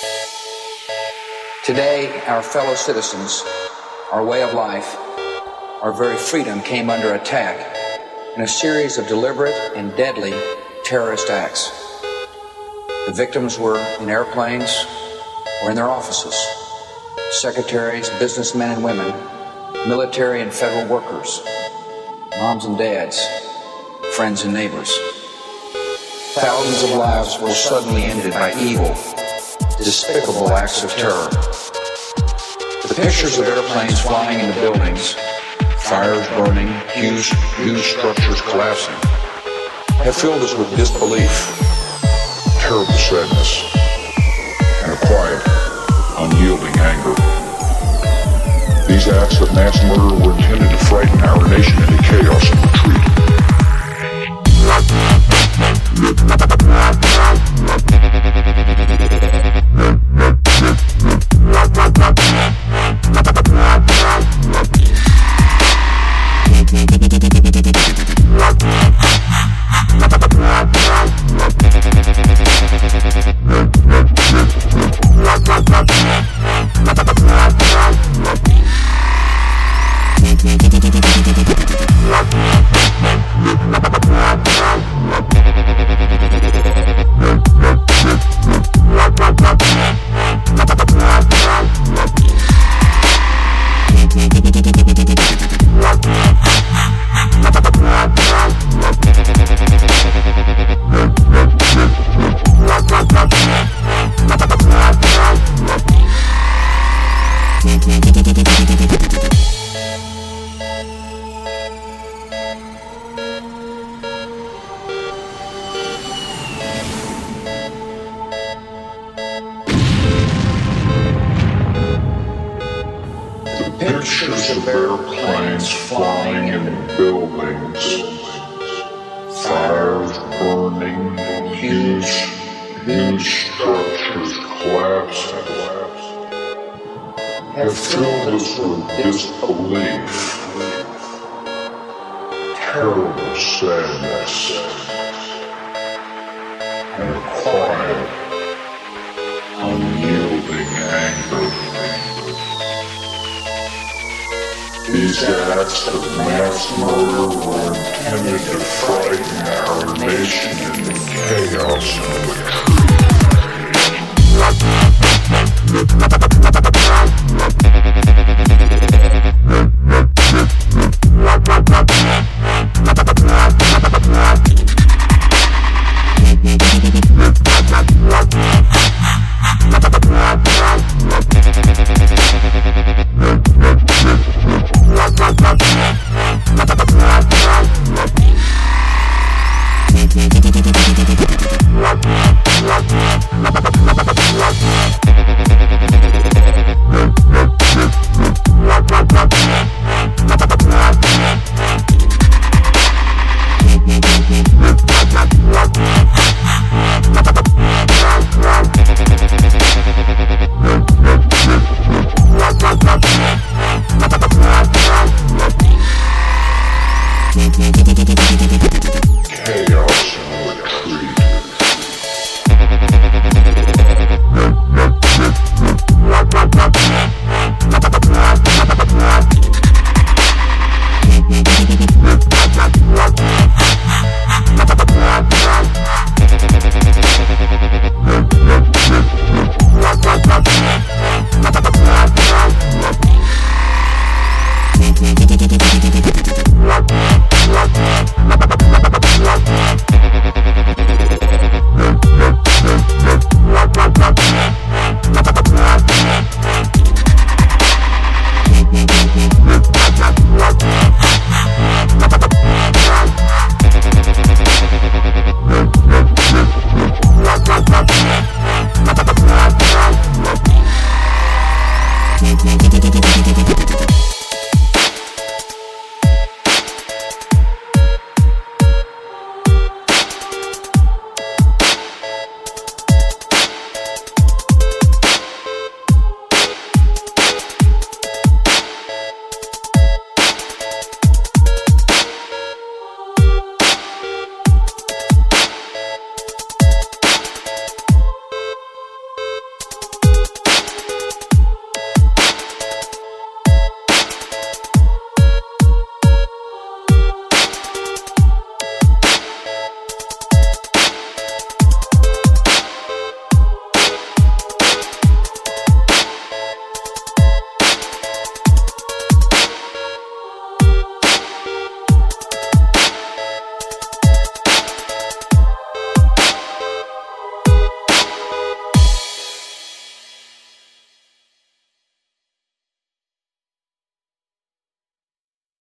Today, our fellow citizens, our way of life, our very freedom came under attack in a series of deliberate and deadly terrorist acts. The victims were in airplanes or in their offices. Secretaries, businessmen and women, military and federal workers, moms and dads, friends and neighbors. Thousands of lives were suddenly ended by evil, despicable acts of terror. The pictures of airplanes flying into buildings, fires burning, huge structures collapsing, have filled us with disbelief, terrible sadness, and a quiet, unyielding anger. These acts of mass murder were intended to frighten our nation into chaos and retreat. Pictures of airplanes flying in buildings, fires burning, huge structures collapsing, have filled us with disbelief, terrible sadness, and a quiet, unyielding anger. These acts of mass murder were intended to frighten our nation into chaos and retreat.